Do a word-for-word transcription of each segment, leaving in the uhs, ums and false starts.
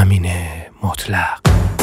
امین مطلق.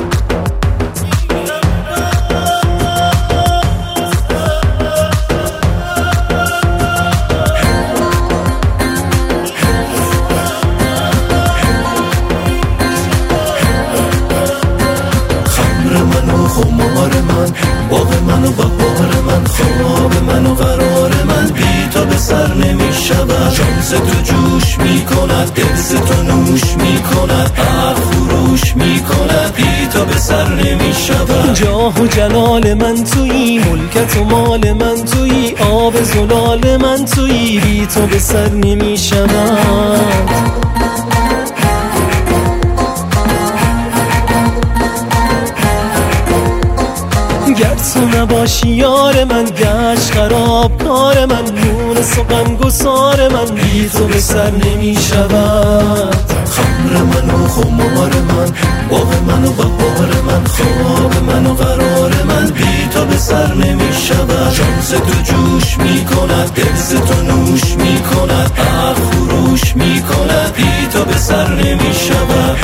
خمار من، باغ من و بهار من، خواب من و قرار من، بی تو به سر نمی شود. شمس تو جوش می کند، دلز تو نوش می کند، عقل فروش می کند، بی تو به سر نمی شود. جاه و جلال من تویی، ملکت و مال من تویی، آب زلال من تویی، بی تو به سر نمی شود. گر تو نباشی یار من، گشت خراب کار من، مونس و غمگسار من، بی تو به سر نمی شود. خمر من و خمار من، باغ من و بهار من، خواب من و قرار من، بی تو به سر نمی شود. شمس تو جوش می کند، دلز تو نوش می کند، عقل فروش می کند، بی تو به سر نمی شود.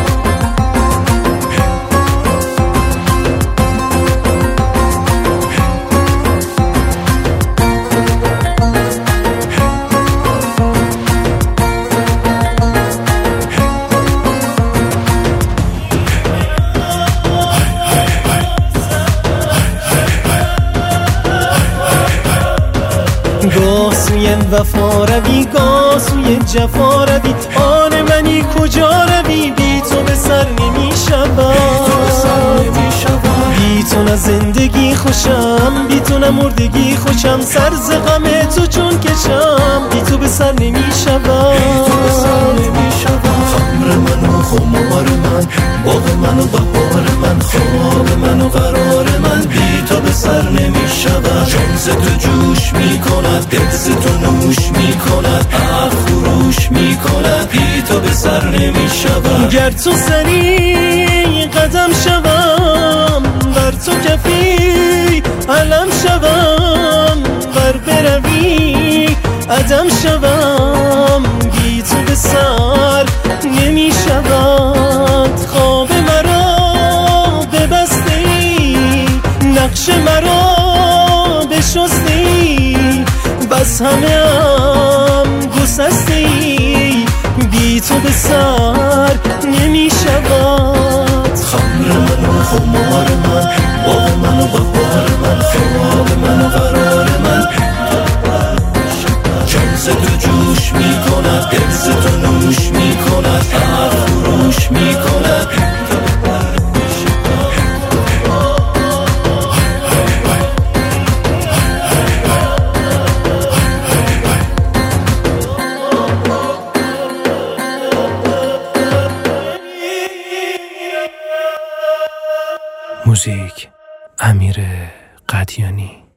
گاه سوی وفا روی، گاه سوی جفا روی، آن منی کجا روی، بی تو به سر نمی شود. بی تو نه زندگی خوشم، بی تو نه مردگی خوشم، سر ز غم تو چون کشم، بی تو به سر نمی شود. خمر من و خمار من، باغ من و بهار من، خواب من و قرار من، بی تو به سر نمی شود. شمس تو جوش می کند، دلز تو نوش می کند، عقل فروش می کند، بی تو به سر نمی شود. گر تو سری قدم شوم، بر تو کفی علم شوم، بر بروی عدم شوم، بی تو به سر نمی شود. خواب مرا ببستی، نقش مرا بشستی، بس همه هم گسستی، بی تو به سر نمی شود. خمر من و خمار من، باغ من و بهار من، خواب من و قرار من، شمس تو جوش می کند، دلز تو نوش می کند، عقل فروش می کند. موزیک امیر قدیانی.